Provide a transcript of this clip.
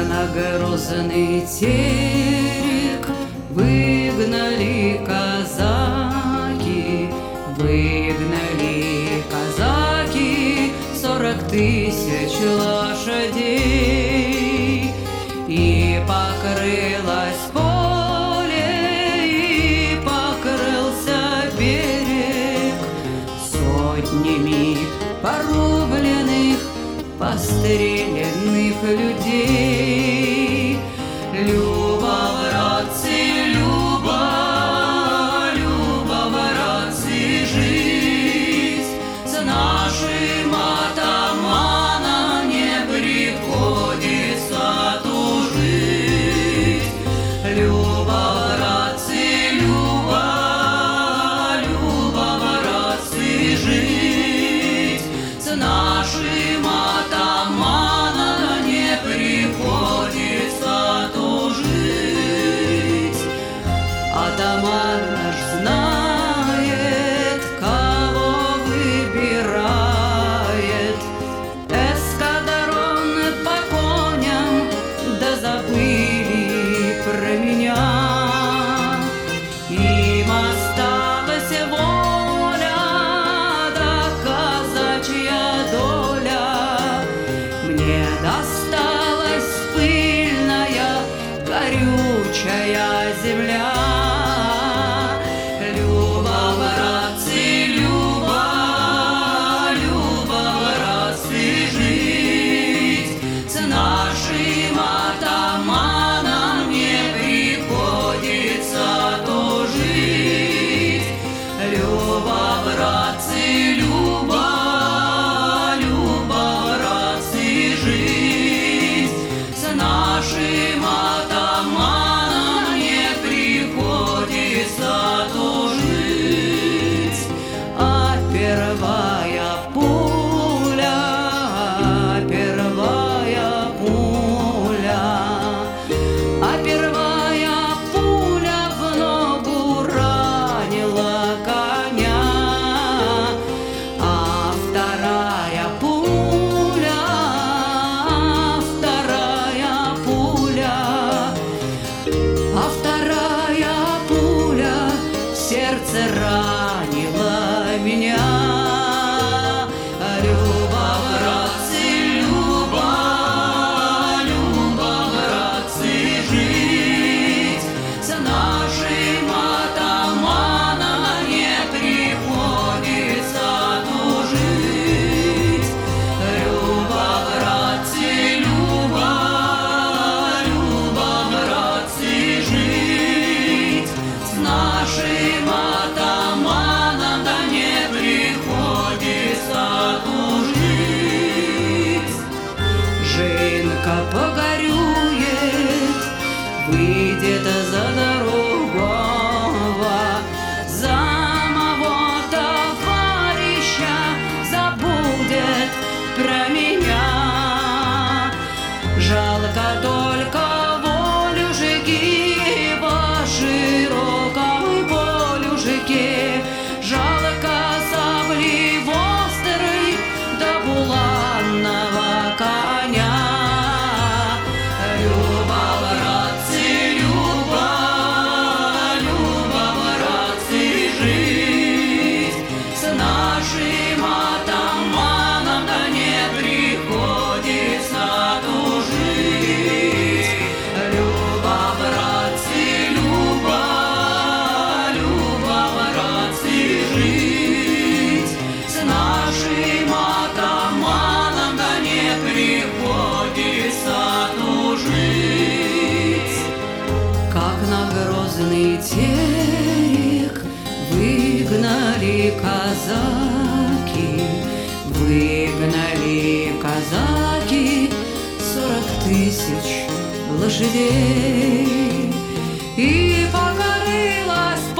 на грозный терек выгнали казаки, 40 тысяч лошадей, и покрылось поле, и покрылся берег сотнями порубленных, постреленных людей. Люба, братцы, Люба, Люба, братцы, жить с нашим атаманом не приходится тужить. Люба, братцы, Люба, Люба, братцы, жить с нашим атаманом не приходится тужить. Атаман наш знает, кого выбирает. Эскадрон по коням, да забыли про меня. Им осталась воля, да казачья доля. Мне досталась пыльная, горючая земля. Люба, братцы, Люба, Люба, братцы, жить с нашим атаманом не приходится тужить. Люба, братцы, Люба, Люба, братцы, жить с нашим атаманом не приходится тужить. А первая пуля, первая пуля, а первая пуля в ногу ранила коня, а вторая пуля, в сердце ранила меня. Люба, братцы, Люба, Люба, братцы, жить с нашим атаманом не приходится тужить. Люба, братцы, Люба, Люба, братцы, жить с нашим атаманом да не приходится тужить. Женька погорюет, выйдет за другого, за моего товарища забудет про меня. Жалко только волюжики по широкой полюжике, жалко сабли вострой да буланного коня. Люба, братцы, Люба, Люба, братцы, жить с нашим атаманом да не приходится тужить. Люба, братцы, Люба, Люба, братцы, жить с нашим атаманом да не приходится тужить. Как на грозный терек выгнали казаки, 40 тысяч лошадей, и покорилась